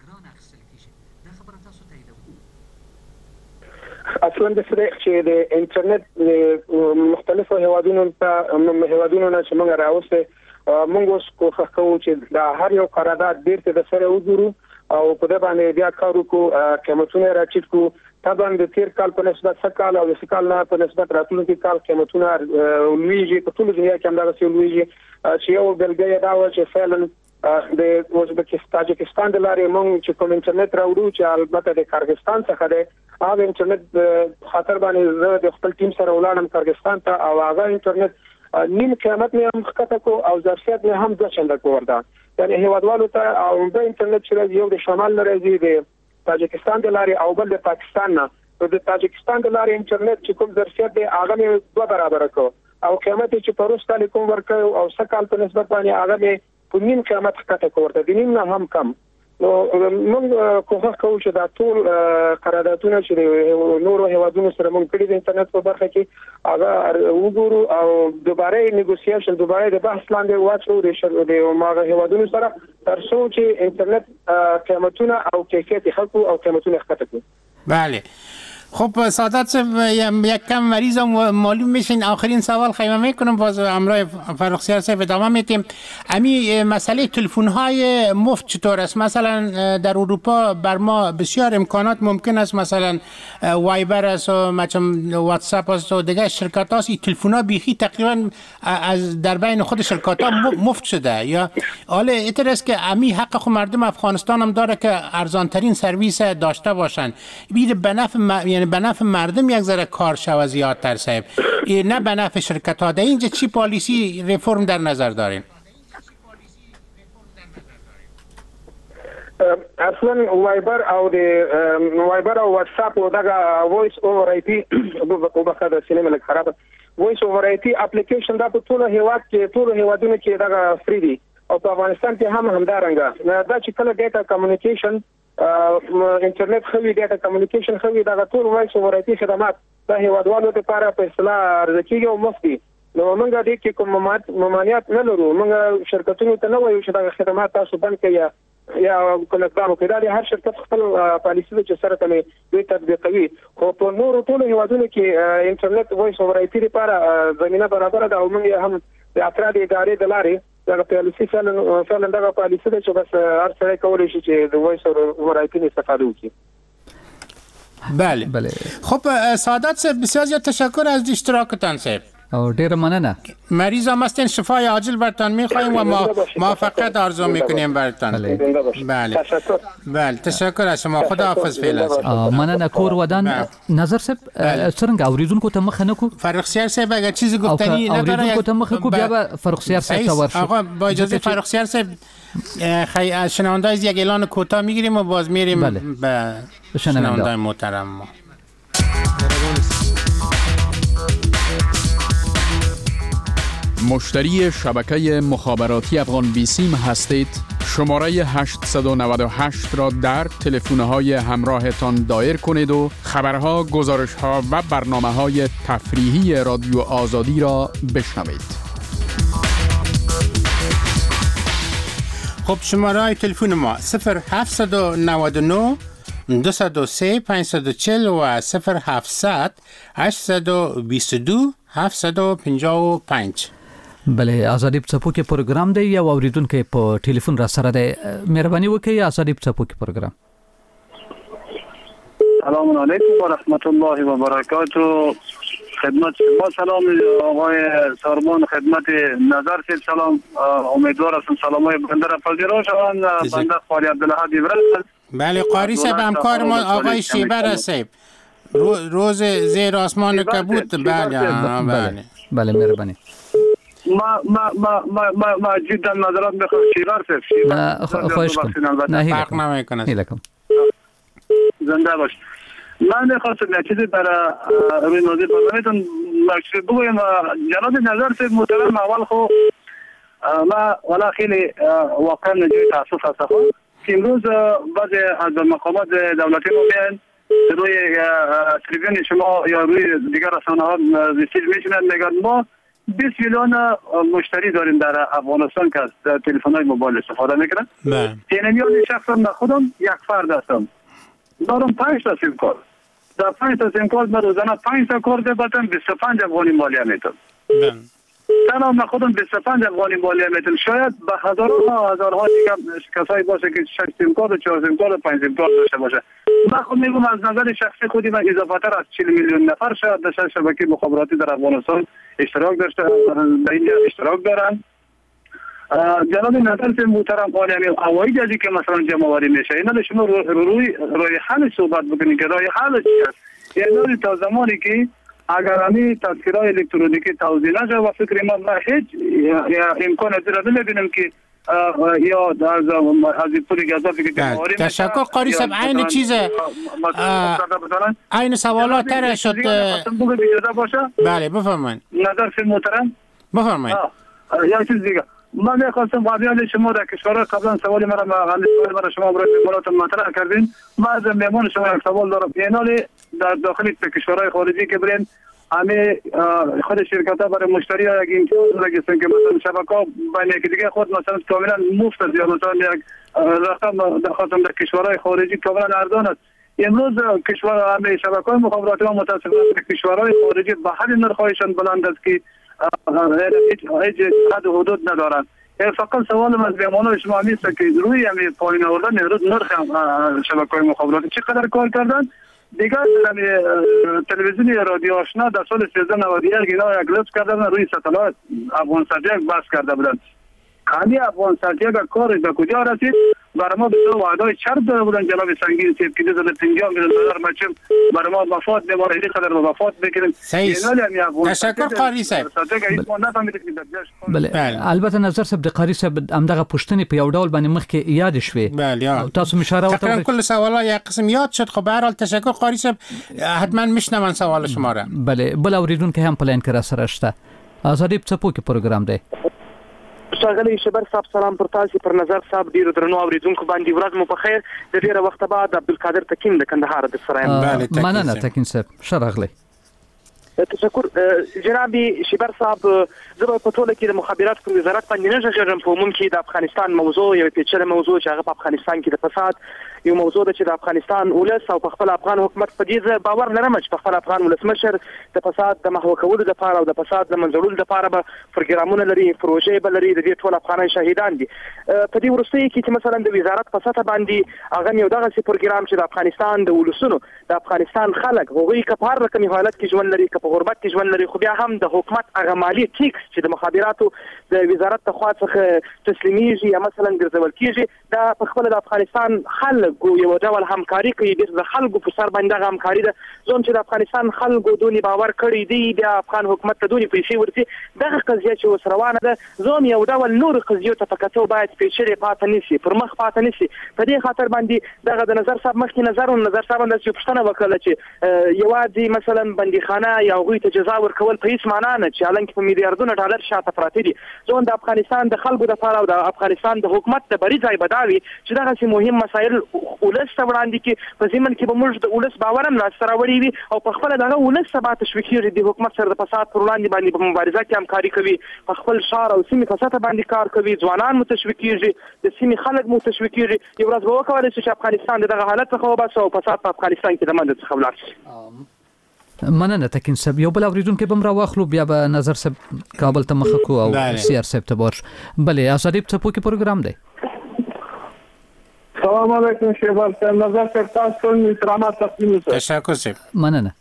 اصلا د سره چې د انټرنیټ مختلفو هیوادونو نه چې موږ راوسته موږ اوس کوښښ کوو چې دا هر یو قرارداد بیرته د سره وګورو او په دې باندې بیا کار وکړو قیمتونه راټیټ کړو طبعا د تیر کال په نسبت سکال او د سکال نه په نسبت راتلونکي کال قیمتونه لویږي په ټول دنیا کې هم دا څه لویږي چې یو بلګیا دا و چې فعلا د ازبکستان تاجکستان د لارې موږ چې کوم انټرنیټ راوړو چې البته د کارګستان څخه دی هغه انټرنیټ خاطر باندې زه د خپل ټیم سره ولاړم کارګستان ته او هغه انټرنیټ نیم قیمت مې هم خطه کو او ظرفیت مې هم 2 چنده کو ورته یعنی هیوادوالو ته او د انټرنیټ چې یو د شمال نه راځي د تاجکستان د لارې او بل د پاکستان نه د تاجکستان د لارې انټرنیټ چې کوم ظرفیت دی هغه مې 2 برابر کو او قیمت چې پروس کال کوم ورکو او سکال په نسبت باندې هغه مې په نیم قیمت خطه کو ورته د نیم نه هم کم نو موږ کوښښ کوو چې دا ټول قراردادونه چې نورو هیوادونو سره موږ کړي د انټرنیټ په برخه کې هغه وګورو او دوباره نیګوسییشن دوباره د بحث لاندې واچو د ماغه هیوادونو سره تر څو چې انټرنیټ قیمتونه او کیفیت خلکو او قیمتونه ښکته کړي. بله خب سعادت صاحب یک کم مریض هم معلوم میشین آخرین سوال خیمه میکنم باز همراه فرخزیار صاحب ادامه میتیم امی مسئله تلفن های مفت چطور است؟ مثلا در اروپا بر ما بسیار امکانات ممکن است مثلا وایبر است و واتساپ است و دیگه شرکت هاست این تلفن ها بیخی تقریبا از در بین خود شرکت ها مفت شده یا حالا ایتر است که امی حق خود مردم افغانستان هم داره که ارزانترین سرویس داشته باشن بیر به نفع مردم یک ذره کار شود زیادتر صاحب نه به نفع شرکت ها. در اینجا چی پالیسی ریفورم در نظر دارین؟ اصلا وایبر او واتساپ او دغه وایس اوور آی پی او بخاطر سینما لک خراب وایس اوور آی پی اپلیکیشن دا په ټول هیواد کې ټول هیوادونو کې دغه فری دی او په افغانستان کې هم همدارنګه دا چې کله ډیټا کمیونیکیشن انټرنیټ خوي ډیټا کمیونیکیشن خوي دا ټول وایس اوور آی پی خدمات د هیوادوالو لپاره په اصطلاح ارزکیږي او مفتی نو موږ د دې کې کوم ممانعت نه لرو موږ شرکتونو ته نه وایو چې دا خدمات تاسو بند کړئ یا کوم اقدام وکړي دا هر شرکت خپل پالیسي چې سره کوي دوی تطبیقوي خو په نورو ټول هیوادونو کې انټرنیټ وایس اوور آی پی لپاره زمينه برابر ده او موږ هم د افراد ادارې د لارې دا پالیسي فعلا دا پالیسي ده چې بس هر څه کولی شي چې د وایس اوور آی پی استفاده وکړي. بله خب سعادت صاحب بسیار زیاد تشکر از اشتراکتان صاحب. او ډیر مننه. مریض هم هستین، شفای عاجل برتان میخوایم و ما موفقیت آرزو میکنیم برتان. بله بله تشکر از شما. خداحافظ فعلا. مننه. کور ودان نظر صاحب څنګه اوریدونکو ته مخ نه کو؟ فرخسیار صاحب اگر چیزی گفتنی نداره اوریدونکو ته مخ کو بیا به فرخسیار صاحب ته ورشو. آقا با اجازه فرخسیار صاحب شنونده از یک اعلان کوتاه میگیریم و باز میریم به شنونده محترم ما. مشتری شبکه مخابراتی افغان بیسیم هستید؟ شماره 898 را در تلفن‌های همراهتان دایر کنید و خبرها، گزارش‌ها و برنامه‌های تفریحی رادیو آزادی را بشنوید. خب شماره های تلفن ما 0799 203 540 و 0700 822 755. بله، آزادی په کې پروګرام دی یا اوریدونکو په ټلیفون را سره دی. مهرباني وکړئ آزادی په کې پروګرام. سلام علیکم و رحمت الله و برکاته. خدمت شما سلام آقای سارمان، خدمت نظر صاحب سلام. امیدوار هستم سلامای بنده را پذیرا شوند. بنده قاری عبدالحد ایورد. بله قاری صاحب همکار ما آقای شیبر صاحب روز زیر آسمان کبوت. بله بله مهربانی. ما جدا نظرات میخوام شیبر صاحب. خواهش کنم. نه فرق نمیکنه. زنده باش. من میخواستم یک چیزی برای روی نوزی برنامه‌تون مکتوب بگویم. جناب نظر صاحب محترم، اول خو ما ولی خیلی واقعا نجوی تاسف هست که امروز بعضی از مقامات دولتی ما میان روی تلویزیون شما یا روی دیگر رسانه‌ها زیستیج میشونن، میگن ما 20 میلیون مشتری داریم در افغانستان که از تلفن‌های موبایل استفاده میکنن. این میلیون شخصا خودم یک فرد هستم، دارم 5 تا سیم کارت. در 5 تا سیم کارت من روزانه 5 تا کارت ببرم 25 افغانی مالیه میتونم. تنها من خودم 25 افغانی مالیه میتونم. شاید به هزارها دیگه کسایی باشه که 6 سیم کارت، 4 سیم کارت، 5 سیم کارت داشته باشه. من خود میگم از نظر شخصی خودی من اضافه تر از 40 میلیون نفر شاید در شبکه مخابراتی در افغانستان اشتراک داشته، در اینجا اشتراک دارن. جناب نظر محترم عالمی اوایل جدی که مثلا جمع آوری میشه، اینا شما روی حل صحبت بکنید که راه حل چی است. یعنی تا زمانی که اگر همین تذکره‌های الکترونیکی توزیع نشه و فکر ما هیچ امکان را نمی‌بینیم که یا از پول گزافی که جمع آوری میشه. تشکر قاری صاحب. عین چیزه، عین سوالات تر شد. بله بفرمایید. نظر محترم بفرمایید. یا چیز دیگه من می‌خواستم قاضیان شما در کشورها قبلا سوالی مرا شما برای مقالاتون مطرح کردین. من از مهمان شما یک سوال دارم. اینالی در داخل کشورهای خارجی که برین همه خود شرکت‌ها برای مشتری‌ها یک امتیاز می‌گیرن که مثلا شبکه‌ها بین یکی دیگه خود مثلا کاملا مفت است یا مثلا یک رقم در کشورهای خارجی کاملا ارزان است. امروز کشورها همه شبکه‌های مخابراتی ما متأسفانه کشورهای خارجی به حد نرخ‌هایشان بلند است که هیچ حد و حدود ندارن. فقط سوالم از مهمانان شما نیست که روی همین پایین آوردن نرخ شبکه‌های مخابراتی چقدر کار کردن. دیگر تلویزیون رادیو آشنا در سال 1391 اینا یک لطف کردن روی ستلایت افغان سرجک بس کرده بودن. خالی افغان سرجک کار به کجا رسید؟ برای ما بسیار وعده‌های چرب داده بودن جناب سنگین سیب که 250 میلیون دلار مچم برای ما وفات می‌باره، این قدر وفات بکنیم. تشکر قاری صاحب. بله البته نظر صاحب د قاری صاحب همدغه پوښتنې په یو ډول باندې مخکې یاد شوې. بله تاسو اشاره وکړه تقریبا کل سوالا یک قسم یاد شد. خب به هر حال تشکر قاری صاحب. حتما میشنون سوال شما را. بله بل اوریدونکو هم پلان کرا سره شته. آزادی په څپو کې پروګرام دی. ښاغلی شبر صاحب سلام پر تاسو پر نظر صاحب ډیرو درنو اوریدونکو باندې ورځ مو په خیر. د ډیره وخت بعد عبدالقادر تکین د کندهار د سرایم. مننه تکین صاحب شرغلی. تشکر جناب شبر صاحب. زه په ټوله کې د مخابرات په وزارت باندې نه ژغورم په عموم کې د افغانستان موضوع یو پیچلې موضوع چې هغه په افغانستان کې د فساد یو موضوع ده چې د افغانستان ولس او په خپل افغان حکومت په دې باور لرم چې په خپل افغان ولسمشر د فساد د محو کولو لپاره او د فساد د منځلولو لپاره به پروګرامونه لري، پروژې به لري. د دې ټول افغانان شهیدان دي. په دې وروستي کې چې مثلا د وزارت په سطح باندې هغه یو دغه پروګرام چې د افغانستان د ولسونو د افغانستان خلک هغوی که په هر رقمي حالت کې ژوند لري، که که په غربت کې ژوند لري، خو بیا هم د حکومت هغه مالی ټیکس چې د مخابراتو د وزارت څخه تسلیمیږي یا مثلا ګرځول کیږي، دا په خپل د افغانستان خلکو یو ډول همکاري کوي، د خلکو په سر باندې هغه همکاري ده. زه چې د افغانستان خلکو دونې باور کړی دی بیا افغان حکومت ته دونې پیسې ورځي، دغه قضیه چې اوس روانه ده زه یو ډول نور قضیو ته په کتو باید پیچلې پاتې نشي، پر مخ پاتې نشي. په دې خاطر باندې دغه د نظر صاحب مخکې نظر صاحب انداسې پوښتنه وکړه چې یوازې مثلا بندیخانه یا هغوی ته جزا ورکول په هیڅ معنا نه، چې حالانکه په میلیاردونو ډالر شاته پراته دي. زه د افغانستان د خلکو دپاره او د افغانستان د حکومت د بري ځای به دا وي چې دغسې مهم مسایل ولس ته وړاندې کړي، په ضمن کې به موږ د ولس باور هم لاسته راوړی وي او په خپله دغه ولس ته به تشویقېږي د حکومت سره د فساد پر وړاندې باندې په مبارزه کې همکاري کوي، په خپل ښار او سیمې په سطحه باندې کار کوي، ځوانان مو تشویقېږي، د سیمې خلک مو تشویقېږي. یو ورځ به وکولی شي چې افغانستان د دغه حالت څخه وباسي او فساد په افغانستان کې د منځه څخه ولاړ شي. مننه تکین صاحب. یو بل اوریدونکو به را واخلو، بیا به نظر صاحب کابل ته مخ کو او سیار صاحب ته ورش. بله آزادی په څپو کې پروګرام دی. سلام علیکم شیبال صاحب، نظر صاحب تاسو ټول احترامات تقدیم کوم. تشکر صاحب. مننه.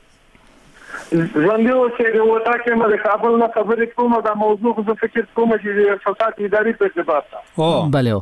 ژوندۍ اوسئ. وتا کې مې کابل نه خبرې کوم، دا موضوع خو فکر کوم چې فساد اداري په ارتباط ده. بله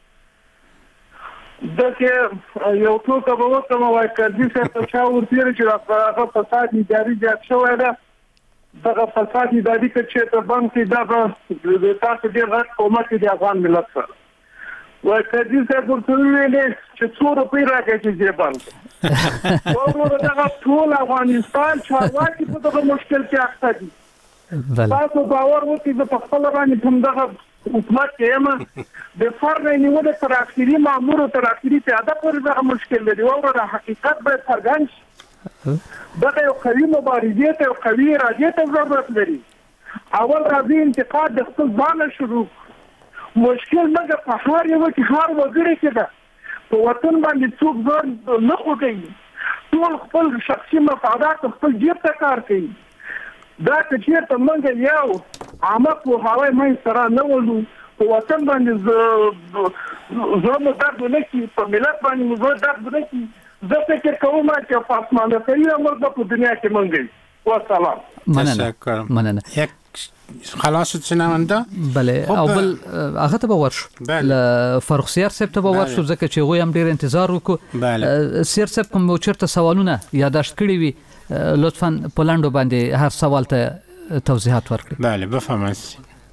دغه یو ټوکه به وکړم وای کدي څه په چا ورتیر چې هغه فساد اداري زیات شوی ده. دغه فساد اداري چې ته باندې دا د تاسو ډیر غټ قومت دی افغان ملت سره وای کدي څه ورته ویلې چې څو روپۍ راکړي چې دی باندې ورو دغه ټول افغانستان چارواکي په دغه مشکل کې اخته دي. تاسو باور وکړئ په خپل باندې کوم دغه حکومت کې یم د فرد نیولې تر اخري مامور تر اخري پیاده پورې دغه مشکل لري او د حقیقت به څرګند شي. دغه یو قوي مبارزې ته یو قوي ارادې ته ضرورت لري. اول راځي انتقاد د خپل ځان شروع، مشکل مګر په هر یو کې هر وګړي کې ده په وطن باندې څوک ځان نه خوږي، ټول خپل شخصي مفادات خپل جیب ته کار کوي. دا چې ته مونږ یو عامه په هواي مې سره نه ولو په وطن باندې زموږ درد نه کی په ملت باندې موږ درد نه کی. زه فکر کوم چې په اسمانه کې موږ په دنیا کې مونږ والسلام. تشکر. مننه. یک خلاص شنونده. بله او بل هغه ته ورش ل فاروق سیار صاحب ته ورش ځکه چې غوي هم ډیر انتظار وکړو. بله سیار صاحب کوم چیرته سوالونه یاداشت کړی وي لطفاً پولاندو باندې هر سوال ته توضیحات ورکړئ. بله بفرمایید.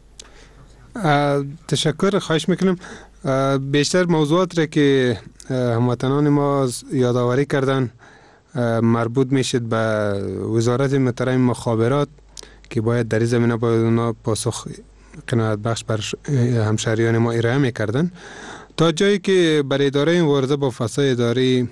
تشکر. خواهش میکنم. بیشتر موضوعات را که هموطنان ما یادآوری کردن مربوط میشد به وزارت محترم مخابرات که باید در این زمینه باید اونا پاسخ قناعت بخش بر همشهریان ما ارائه میکردن، تا جایی که برای اداره مبارزه با فساد اداری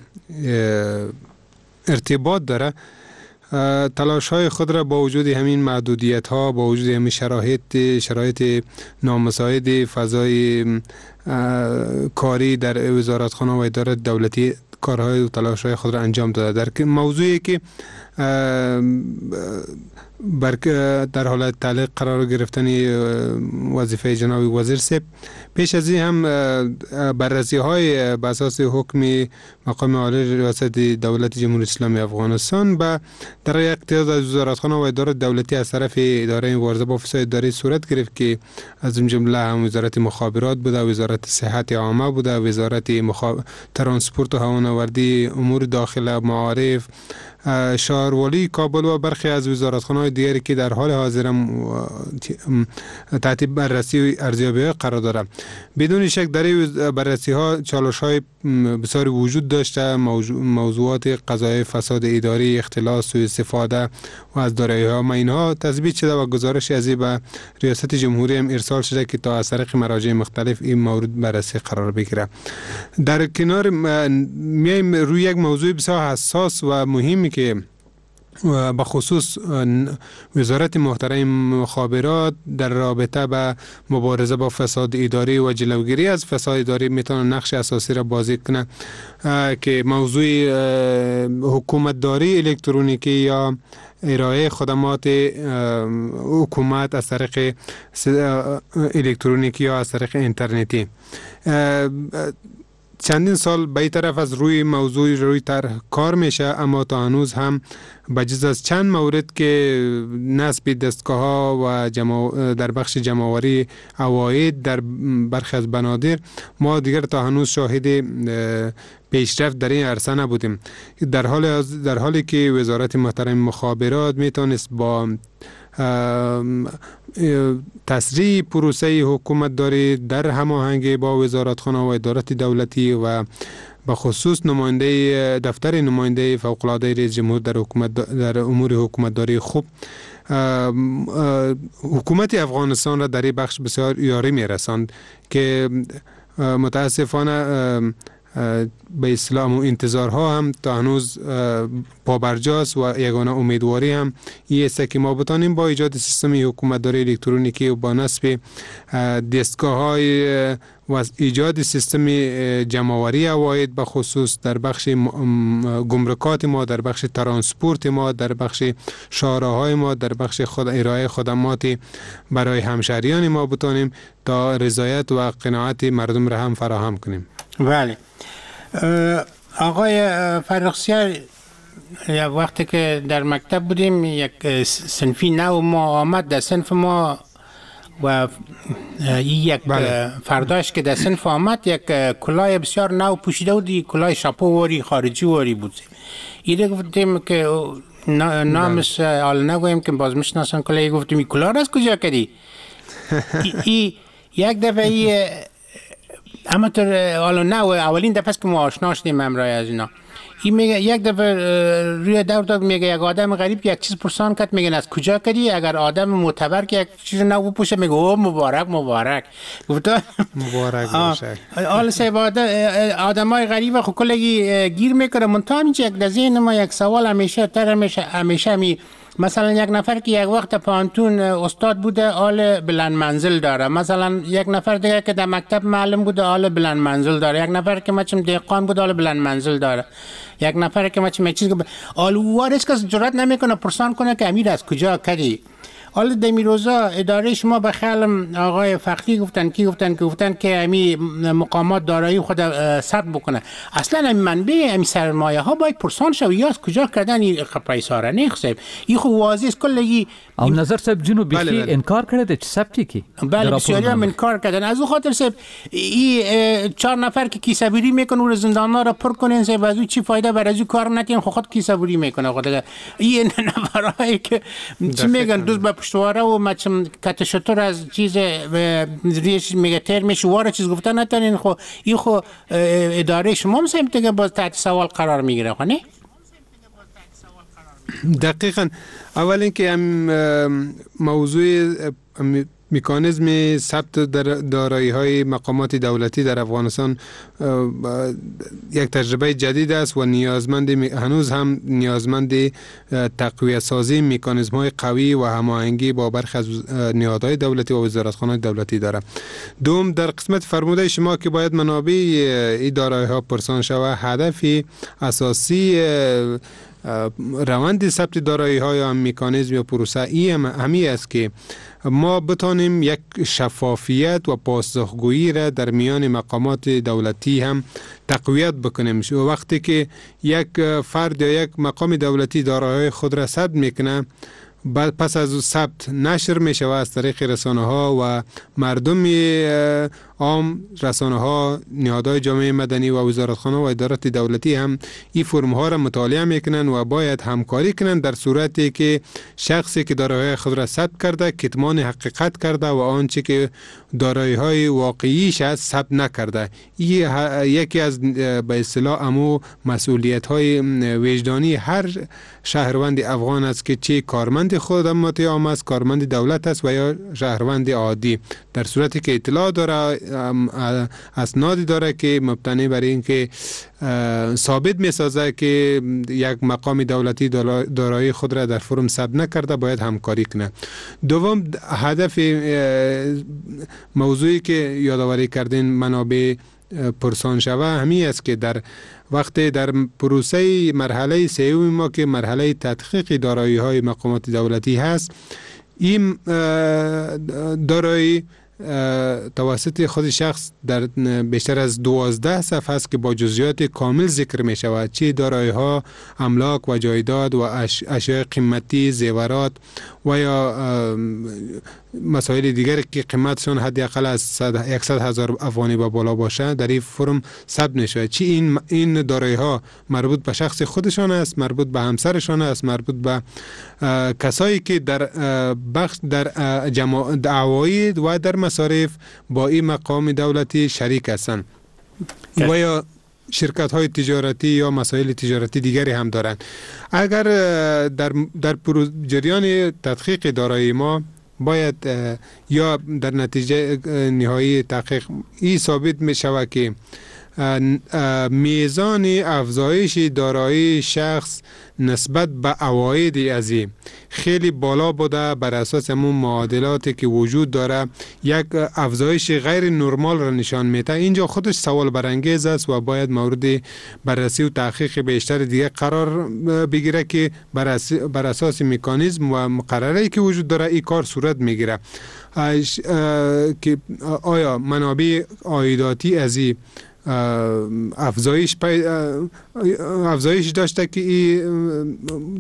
ارتباط داره تلاش های خود را با وجود همین محدودیت ها، با وجود همین شرایط نامساعد فضای کاری در وزارتخانه و اداره دولتی کارهای و تلاش های خود را انجام داده. در موضوعی که در حالت تعلیق قرار گرفتن وظیفه جناب وزیر صاحب، پیش از این هم بررسی های بر اساس حکم مقام عالی ریاست دولت جمهوری اسلامی افغانستان به در اقتضای از وزارتخانه و اداره دولتی از طرف اداره مبارزه با فساد اداری صورت گرفت که از این جمله هم وزارت مخابرات بوده، وزارت صحت عامه بوده، وزارت ترانسپورت و هوانوردی، امور داخله، معارف، شهرواری کابل و برخی از وزارتخانه‌های دیگری که در حال حاضر تحت بررسی و ارزیابی قرار دارد. بدون شک در این بررسی ها چالش‌های بسیاری وجود داشته. موضوعات قضایای فساد اداری، اختلاس، سوء استفاده و از دارایی‌ها ما اینها تثبیت شده و گزارش از این به ریاست جمهوری هم ارسال شده که تا از طریق مراجع مختلف این مورد بررسی قرار بگیره. در کنار میایم روی یک موضوع بسیار حساس و مهمی که به خصوص وزارت محترم مخابرات در رابطه با مبارزه با فساد اداری و جلوگیری از فساد اداری میتونه نقش اساسی را بازی کنه که موضوع حکومت داری الکترونیکی یا ارائه خدمات حکومت از طریق الکترونیکی یا از طریق اینترنتی. چندین سال به این طرف از روی طرح کار میشه، اما تا هنوز هم بجز از چند مورد که نصب دستگاه ها و در بخش جمع‌آوری عواید در برخی از بنادر ما دیگر تا هنوز شاهد پیشرفت در این عرصه نبودیم. در حالی که وزارت محترم مخابرات میتونست با تسریع پروسه حکومت داری در هماهنگی با وزارتخانه و ادارات دولتی و به خصوص دفتر نماینده فوق‌العاده رئیس جمهور در امور حکومتداری خوب حکومت افغانستان را در این بخش بسیار یاری میرساند که متاسفانه به اسلام و انتظارها هم تا هنوز پابرجاست و یگانه امیدواری هم این است که ما بتانیم با ایجاد سیستم حکومتداری الکترونیکی و با نصب دستگاه‌های و ایجاد سیستم جمع‌آوری عواید به خصوص در بخش گمرکات ما، در بخش ترانسپورت ما، در بخش شاهراهای ما، در بخش ارائه خدمات برای همشهریان ما بتانیم تا رضایت و قناعت مردم را هم فراهم کنیم. بله آقای فرخزیار، وقتی که در مکتب بودیم یک صنفی نو ما آمد در صنف ما و یک فرداش که در صنف آمد یک کلاه بسیار نو پوشیده بود، کلاه شاپو واری خارجی واری بود. ایده گفتیم که نامش حال نگویم که باز میشناسن کلاه، گفتیم این کلاه را از کجا کردی؟ یک دفعه اما اولین دفعه که ما آشنا شدیم امرای از اینا، این میگه یک دفعه روی دور داد میگه یک آدم غریب که یک چیز پرسان کرد، میگن از کجا کردی؟ اگر آدم معتبر که یک چیز نو بپوشه میگه او مبارک گفت مبارک باشه. حالا صاحب آدمای غریب خو کلگی گیر میکنه. منتها اینجا یک دزین ما یک سوال همیشه می مثلا یک نفر که یک وقت پانتون استاد بوده آل بلند منزل داره، مثلا یک نفر دیگه که در مکتب معلم بوده آل بلند منزل داره، یک نفر که مچم دهقان بوده آل بلند منزل داره، یک نفر که مچم چیز آل وارث کس جرئت نمیکنه پرسان کنه که امیر از کجا کردی. حالا دمی روزا اداره شما به خیال آقای فخری گفتن که امی مقامات دارایی خود ثبت بکنه. اصلا امی منبع امی سرمایه ها باید پرسان شو یا از کجا کردن این پیساره نه خصیب این خو واضح است کلگی. او نظر صاحب جنوبی انکار کرده چه ثبتی کی؟ بله بسیاری هم انکار کردن. از او خاطر صاحب این 4 نفر که کیسه‌بری میکنن و زندان‌ها را پر کنن صاحب از چی فایده برای از کار نکنن خود کیسه‌بری میکنه خود این نفرایی که چی میگن دوست به پشتواره و مچم کاتشتور از چیز ریش میگه ترمش واره چیز گفتن نتونین خو این خو اداره شما مثلا دیگه باز تحت سوال قرار میگیره خو نه؟ دقیقاً. اول اینکه موضوع مکانیزم ثبت دارایی‌های مقامات دولتی در افغانستان یک تجربه جدید است و هنوز هم نیازمند تقویت سازی مکانیزم‌های قوی و هماهنگی با برخی از نهادهای دولتی و وزارتخانه‌های دولتی دارد. دوم، در قسمت فرموده شما که باید منابع این دارایی‌ها پرسان شود، هدف اساسی روند ثبت دارایی‌ها یا مکانیزم یا پروسه همی است که ما بتانیم یک شفافیت و پاسخگویی را در میان مقامات دولتی هم تقویت بکنیم. وقتی که یک فرد یا یک مقام دولتی دارایی‌های خود را ثبت میکنه، بعد پس از ثبت نشر می شود از طریق رسانه ها و مردم عام، رسانه ها، نهادهای جامعه مدنی و وزارتخانه و ادارات دولتی هم این فرم ها را مطالعه میکنن و باید همکاری کنن در صورتی که شخصی که دارایی خود را ثبت کرده کتمان حقیقت کرده و آنچه که دارایی های واقعیش است ثبت نکرده. این یکی از به اصطلاح امو مسئولیت های وجدانی هر شهروند افغان است که چه کارمند خدمات عامه است، کارمند دولت است و یا شهروند عادی، در صورتی که اطلاع داره، اسنادی داره که مبتنی بر این که ثابت میسازه که یک مقام دولتی دارایی خود را در فرم ثبت نکرده، باید همکاری کنه. دوم، هدف موضوعی که یادآوری کردین منابع پرسان شوه همی است که در وقتی در پروسه مرحله سوم ما که مرحله تحقیق دارایی های مقامات دولتی هست، این دارایی توسط خود شخص در بیشتر از 12 صفحه است که با جزئیات کامل ذکر می شود، چه دارایی‌ها، املاک و جایداد و اشیاء قیمتی، زیورات و یا مسائل دیگر که قیمتشان حداقل از 100,000 افغانی به بالا باشه در این فرم ثبت نشود. چه این دارایی‌ها مربوط به شخص خودشان است، مربوط به همسرشان است، مربوط به کسایی که در بخش در عواید و در مصارف با این مقام دولتی شریک هستند و یا شرکت های تجارتی یا مسائل تجارتی دیگری هم دارند. اگر در جریان تحقیق دارایی ما باید یا در نتیجه نهایی تحقیق این ثابت می شود که میزان افزایش دارایی شخص نسبت به عواید از خیلی بالا بوده، بر اساس همون معادلاتی که وجود داره یک افزایش غیر نرمال را نشان میده. اینجا خودش سوال برانگیز است و باید مورد بررسی و تحقیق بیشتر دیگه قرار بگیره که بر اساس مکانیزم و مقرره‌ای که وجود داره این کار صورت میگیره که آیا منابع عایداتی از افزایش داشته که این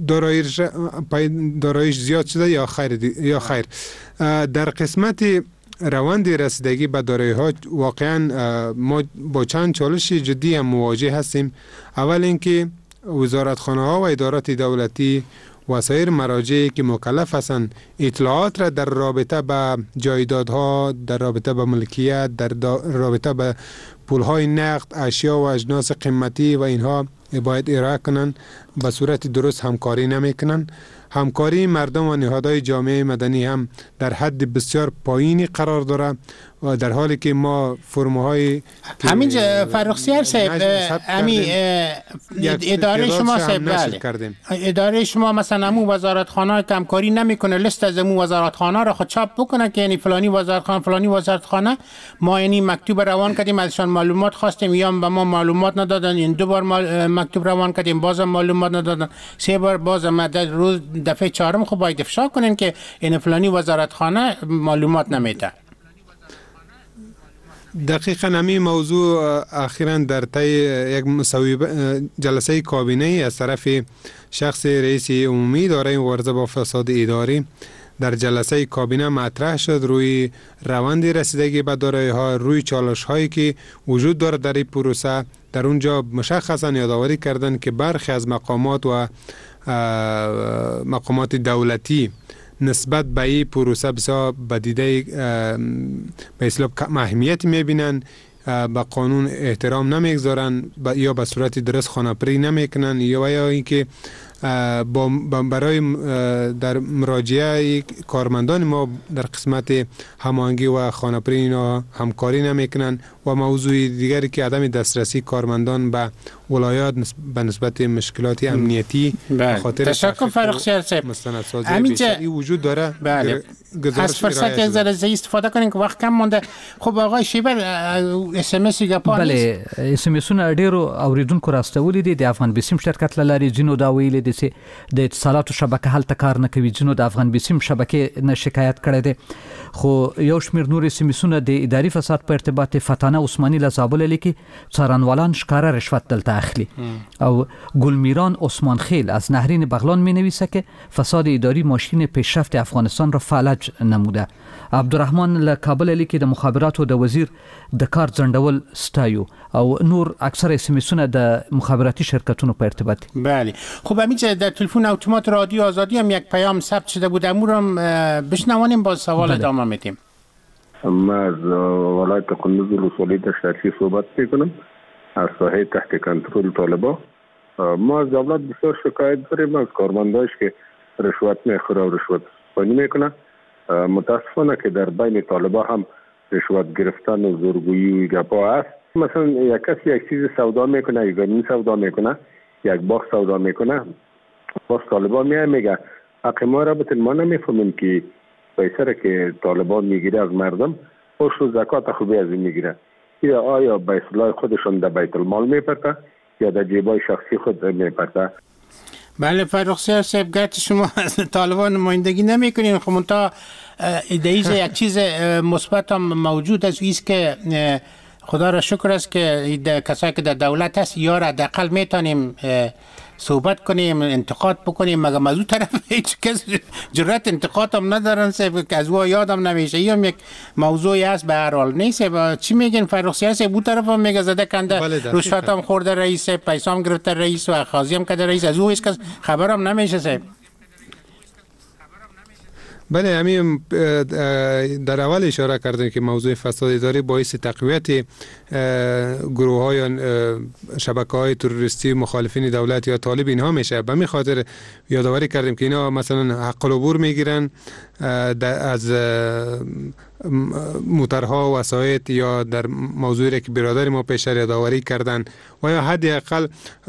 داراییش زیاد شده یا خیر. در قسمت روند رسیدگی به دارایی ها واقعا ما با چند چالش جدی هم مواجه هستیم. اول اینکه وزارتخانه ها و ادارات دولتی و سایر مراجعی که مکلف هستند اطلاعات را در رابطه به جایدادها، در رابطه به ملکیت، در رابطه به پولهای نقد، اشیا و اجناس قیمتی و اینها باید ارائه کنن، به صورت درست همکاری نمیکنن. همکاری مردم و نهادهای جامعه مدنی هم در حد بسیار پایینی قرار داره و در حالی که ما فرم‌های همین فرخزیار صاحب اداره شما صاحب اداره شما مثلا همون وزارتخانه همکاری نمیکنه، لیست از همون وزارتخانه را خود چاپ بکنه که یعنی فلانی وزارتخانه ما یعنی مکتوب روان کردیم ازشان معلومات خواستیم یا به ما معلومات ندادن، این 2 بار مکتوب روان کردیم باز معلومات ندادن، 3 بار باز مدت روز دفعه 4 خب باید افشا کنین که این فلانی وزارتخانه معلومات نمیده. دقیقاً همین موضوع اخیراً در طی یک جلسه کابینه از طرف شخص رئیس عمومی دارای مبارزه با فساد اداری در جلسه کابینه مطرح شد. روی روند رسیدگی به دارایی ها، روی چالش هایی که وجود داره در این پروسه، در اونجا مشخصاً یادآوری کردن که برخی از مقامات و مقامات دولتی نسبت به این پروسه بسیار بدیده به اصطلاح اهمیت میبینن، به قانون احترام نمیگذارن یا به صورت درست خانه‌پری نمیکنن یا اینکه برای در مراجعه کارمندان ما در قسمت هماهنگی و خانه‌پری اینا همکاری نمیکنن و موضوع دیگری که عدم دسترسی کارمندان به ولایات به نسبت مشکلات امنیتی به خاطر تشکر فرخزیار صاحب مستندسازی بیشتری وجود داره. بله. از فرصت یک ذره استفاده کنیم که وقت کم مونده. خب آقای شیبر اس ام اس گپا بله اس ام اسونه ډیرو اوریدونکو راستولې دي د افغان بیسیم شرکت لاري جنو دا ویلې دي چې د اتصالاتو شبکه هلته کار نه کوي، جنو د افغان بیسیم شبکه نه شکایت کړي دي. خو یو شمیر نور اس ام اسونه د اداري فساد په ارتباط فتانه عثماني له زابل لیکي څارنوالان ښکارا رشوت دلته اخلي او گلمیران عثمان خیل از نهرین بغلان می نویسه که فساد اداری ماشین پیشرفت افغانستان را فلج نموده. عبدالرحمن له کابل لیکي د مخابراتو د وزیر د کار ځندول ستایو او نور اکثر اس ام اسونه د مخابراتی شرکتونو په ارتباط. بله خب همین در تلفن اتومات رادیو آزادی هم یک پیام ثبت شده بود، امورم بشنوانیم باز سوال ادامه میدیم. ما از ولایت قندوز ولسوالی در شهرچی صحبت میکنم از ساحه تحت کنترل طالبا. ما از دولت بسیار شکایت داریم از کارمنداش که رشوت میخوره و رشوت ستانی میکنه. متاسفانه که در بین طالبا هم رشوت گرفتن و زورگویی و گپا هست. مثلا یک کسی یک چیز سودا میکنه، یک زمین سودا میکنه، یک باغ سودا میکنه، باز طالبا میگه حق ما را بتن ما نمیفهمیم که پیسه که طالبان میگیره از مردم خوش و زکات خوبی از این میگیره. یا آیا به اصطلاح خودشون در بیت المال میپرده یا در جیبای شخصی خود میپرده؟ بله فرخزیار صاحب گرچه شما از طالبان نمایندگی نمیکنین، خب منتها ایدئیز یک چیز مثبت هم موجود است که خدا را شکر است که کسایی که در دولت هست یا را حداقل میتونیم صحبت کنیم، انتقاد بکنیم، مگر از اون طرف هیچ کس جرأت انتقاد هم ندارن، که از او یادم نمیشه. این هم یک موضوعی است به هر حال. نیست چی میگن فرخزی هست اون طرف هم میگه زده کنده رشوت هم خورده رئیس، پیسه هم گرفته رئیس و اخاذی هم کرده رئیس، از او هیچ کس خبرم نمیشه صاحب. بله، همین در اول اشاره کردیم که موضوع فساد اداری باعث تقویت گروه های یا شبکه های تروریستی مخالفین دولت یا طالب اینها میشه. به همین خاطر یادآوری کردیم که اینا مثلا حق العبور میگیرن از موترها و وسایط، یا در موضوعی که برادر ما پیش یادآوری کردن، و یا حداقل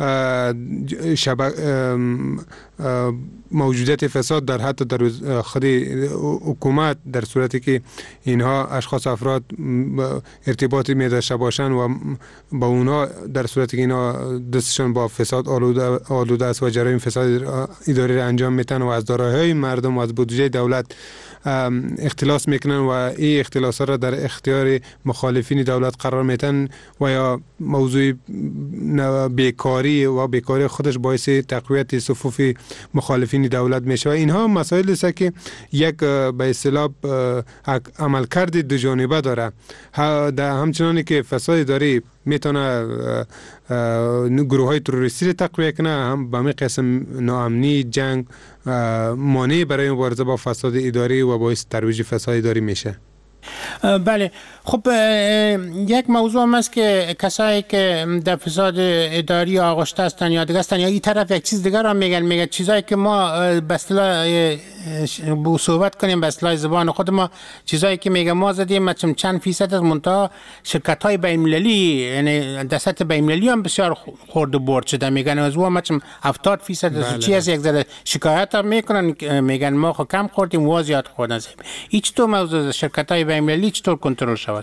موجودیت فساد در حتی در خود حکومت، در صورتی که اینها اشخاص افراد ارتباطی می داشته باشند و با اونها در صورتی که اینا دستشان با فساد آلوده است و جرایم فساد اداری را انجام میتن و از دارایی‌های مردم و از بودجه دولت اختلاس میکنن و این اختلاس را در اختیار مخالفین دولت قرار میتن، و یا موضوع بیکاری و بیکاری خودش باعث تقویت صفوف مخالفین دولت میشه. و اینها مسائل است که یک به اصطلاح عملکرد دو جانبه داره. همچنانی که فساد اداری میتونه گروه های تروریستی را تقویت کنه، هم به همین قسم ناامنی، جنگ مانع برای مبارزه با فساد اداری و باعث ترویج فساد اداری میشه. بله، خب یک موضوع هم است که کسایی که در فساد اداری آغشته هستن یا دیگه هستن، یا این طرف یک چیز دیگر هم میگن چیزایی که ما به اصطلاح صحبت کنیم به اصطلاح زبان خود ما، چیزایی که میگه ما زدیم چند فیصد از منتها شرکت‌های بین‌المللی، یعنی در سطح بین‌المللی هم بسیار خورد و برد شده، میگن از اون 70% از چی از یک ذره شکایت هم میکنن، میگن ما خو کم خوردیم و زیاد خوردن. هیچ تو موضوع شرکت‌های بین‌المللی چطور کنترل شود؟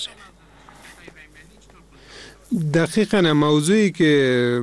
دقیقاً موضوعی که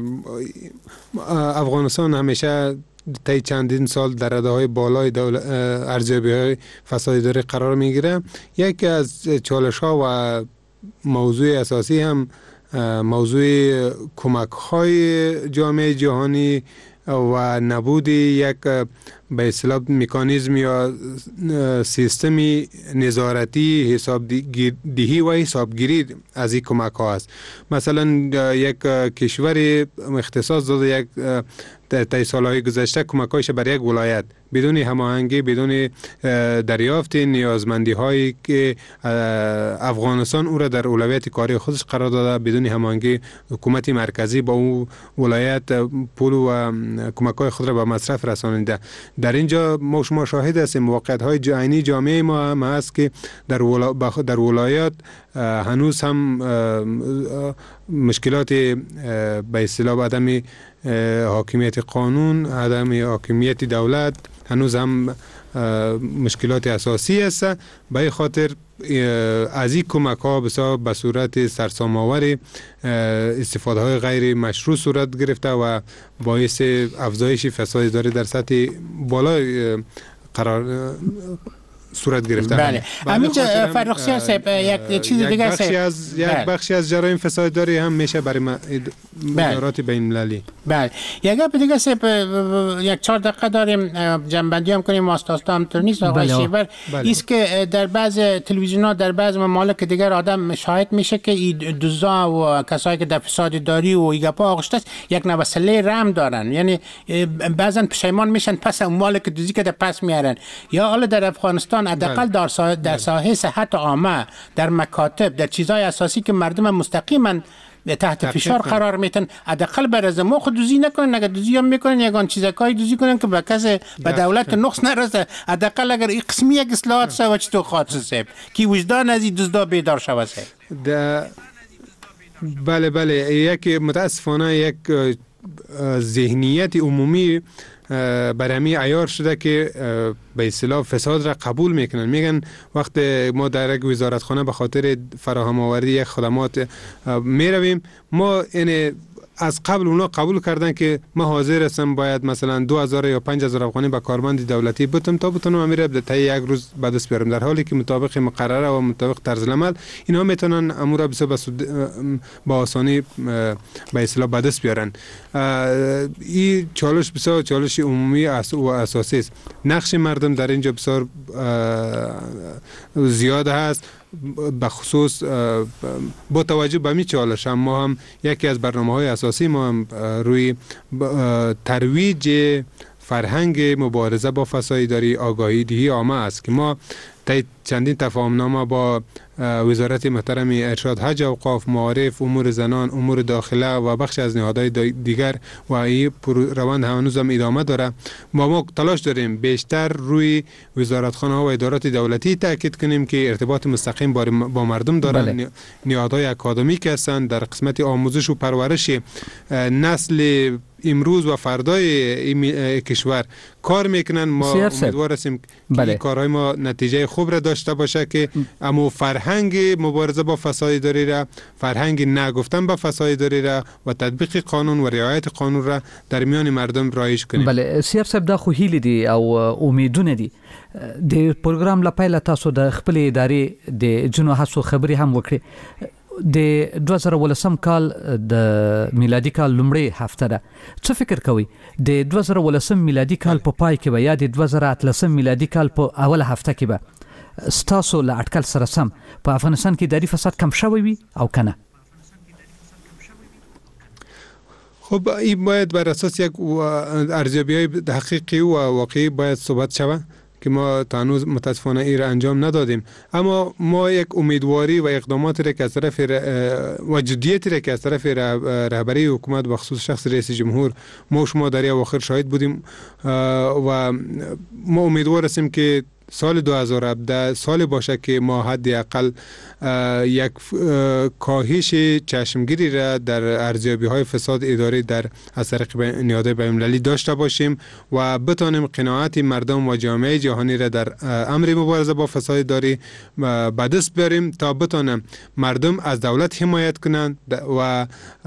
افغانستان همیشه طی چندین سال در رده‌های بالای ارزیابی‌های فساد اداری قرار میگیره، یکی از چالش‌ها و موضوع اساسی هم موضوع کمک‌های جامعه جهانی و نبود یک به اصطلاح مکانیزم یا سیستمی نظارتی حسابدهی و حسابگیری از این کمک ها است. مثلا یک کشور اختصاص داده یک طی سالهای گذشته کمک‌هایش بر یک ولایت بدون هماهنگی، بدون دریافت نیازمندی هایی که افغانستان او را در اولویت کاری خودش قرار داده، بدون هماهنگی حکومت مرکزی با اون ولایت پول و کمک‌های خود را به مصرف رسانیده. در اینجا ما شما شاهد هستیم موقعیت‌های عینی جامعه ما هم هست که در ولایات هنوز هم مشکلات به اصطلاح عدم حاکمیت قانون، عدم حاکمیت دولت هنوز هم مشکلات اساسی است. به خاطر از این کمک ها به صورت سرسام‌آور استفاده های غیر مشروع صورت گرفته و باعث افزایش فساد اداری در سطح بالا قرار صورت گرفته. بله. همینجا فرخزی صاحب یک چیز دیگه است. یک بخشی از جرایم فساد اداری هم میشه برای ادارات بین‌المللی. بله. یک گپ دیگه است، یک 4 دقیقه داریم جنبندی هم کنیم، واسطه هم تر نیست آقای شیبر. است که در بعض تلویزیون‌ها در بعض ممالک دیگر آدم شاهد میشه که دزدا و کسایی که در فساد اداری و ایگپا آغشته است یک نوسله رم دارن، یعنی بعضن پشیمان میشن پس اموال که دزدی که پس میارن. یا حالا در افغانستان حداقل در ساحه صحت عامه، در مکاتب، در چیزهای اساسی که مردم مستقیما تحت فشار قرار میتن، حداقل بر از ما خود دوزی نکنن، اگر دوزی هم میکنن یگان چیزکای دوزی کنن که به کس به دولت نقص نرسه. حداقل اگر این قسمی یک اصلاحات شود چطور خاطر صاحب که وجدان از این دزدا بیدار شود صاحب. بله یک متاسفانه یک ذهنیت عمومی برای همین عیار شده که به اصطلاح فساد را قبول میکنن. میگن وقت ما در یک وزارتخانه به خاطر فراهم آوری یک خدمات میرویم، ما این از قبل اونا قبول کردن که من حاضر هستم باید مثلا 2000 یا 5000 افغانی به کارمند دولتی بدم تا بتونم امیر تا یک روز به دست بیارم، در حالی که مطابق مقرره و مطابق طرز العمل اینا میتونن امور بسیار با آسانی به اصطلاح به دست بیارن. این چالش بسیار چالش عمومی و اساسی است. نقش مردم در اینجا بسیار زیاد هست، به خصوص با توجه به می چالش ما هم یکی از برنامه‌های اساسی ما هم روی ترویج فرهنگ مبارزه با فساد اداری آگاهی دهی عامه است که ما چندین تفاهمنامه با وزارت محترم ارشاد، حج، اوقاف، معارف، امور زنان، امور داخله و بخش از نهادهای دیگر و این روند هنوز هم ادامه داره. ما تلاش داریم بیشتر روی وزارتخانه ها و ادارات دولتی تاکید کنیم که ارتباط مستقیم با مردم دارن. نهادهای اکادمیک هستند در قسمت آموزش و پرورش نسل امروز و فردای کشور کار میکنن. ما امیدوار هستیم که کارهای ما نتیجه خوب را داشته باشه که اما فرهنگ مبارزه با فساد اداری را، فرهنگ نگفتن به فساد اداری را و تطبیق قانون و رعایت قانون را در میان مردم رایج کنیم. بله سیار صاحب دا خو هیله دي او امیدونه دي. د پروګرام لپاره تاسو د خپل ادارې د جنو هڅو خبري هم وکړي. د 2018 کال د میلادي کال لومړی هفته ده. څه فکر کوي د 2018 میلادي کال په پای کې به یا د 2018 میلادي کال په اوله هفته کې به ستاسو له اټکل سره سم په افغانستان کې اداري فساد کم شوی وي او کنه؟ خب این باید بر اساس یک ارزیابی‌های حقیقی و واقعی باید صحبت شود که ما تا هنوز متاسفانه این را انجام ندادیم، اما ما یک امیدواری و اقداماتی را که از طرف و جدیتی را که از طرف رهبری حکومت و خصوص شخص رئیس جمهور ما شما در اواخر شاهد بودیم و ما امیدوار هستیم که سال 2017 سال باشه که ما حداقل یک کاهش چشمگیری را در ارزیابی‌های فساد اداری در از طریق نهادهای بین‌المللی داشته باشیم و بتانیم قناعت مردم و جامعه جهانی را در امر مبارزه با فساد اداری به دست بیاریم تا بتانیم مردم از دولت حمایت کنند و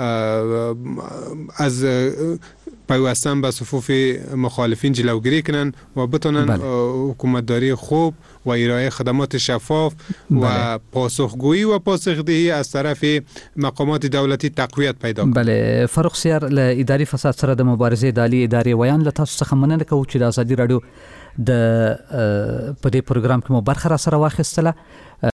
از پیوستن به صفوف مخالفین جلوگیری کنند و بتانن حکومتداری خوب و ارائه خدمات شفاف و پاسخگویی و پاسخدهی از طرف مقامات دولتی تقویت پیدا کنند. بله فاروق سیار له اداري فساد سره د مبارزې د عالی ادارې ویان له تاسو څخه مننه کوم چې د ازادي رادیو د په دې پروګرام کې مو برخه را سره واخیستله.